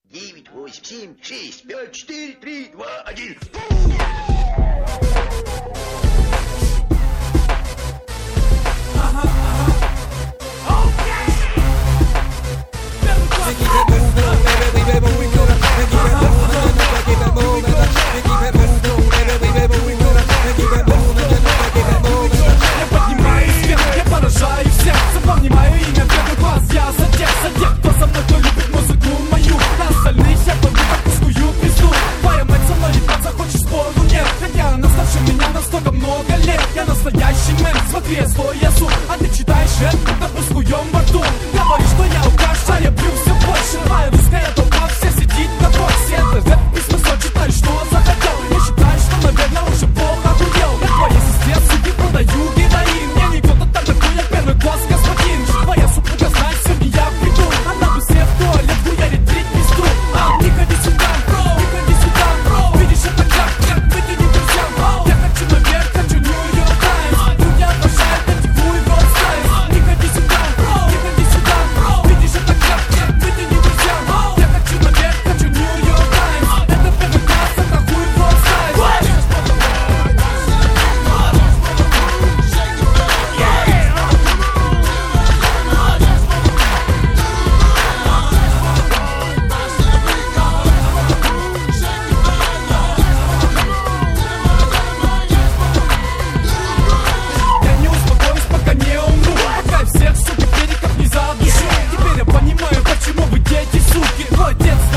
9, 8, 7, 6, 5, 4, 3, 2, 1. Я поднимаю вверх, я поражаю всех. Запомни мое имя, первый класс, я за тех, кто со мной, кто любит музыку мою. На остальных я пойду как пустую пизду. Твоя мать со мной ебаться, хочешь спору нет. Хотя она старше меня на столько много лет. Я настоящий мэн, смотри, я свой язык. А ты читаешь это, когда пускуем во рту. Говоришь, что я укаш, а я бью все больше. Моя русская толпа вся сидит на боксе. Это рэп, письмо, читай, что захотел. Я считаю, что, наверное, уже плохо охуел. Я твоей сестре суки продаю героин. Мне не кто-то так такой, я первый класс господин. Твоя супруга знает, сегодня я приду. Она быстрее в туалет, хуярит треть пизду. Не ходи сюда, бро, не ходи сюда, бро. Видишь, это как выкинет друзьям. Я хочу наверх, хочу Нью-Йорк Таймс. Я обожаю эти хуй-рот стайлс. Не ходи сюда, бро, не ходи сюда, бро. Видишь, это как выкинет друзьям. Я хочу наверх, хочу Нью-Йорк Таймс. Это первый класс, это хуй-рот стайлс. Я не успокоюсь, пока не умру. Пока всех, сука, переков не задушу. Теперь я понимаю, почему вы дети, суки. Твой отец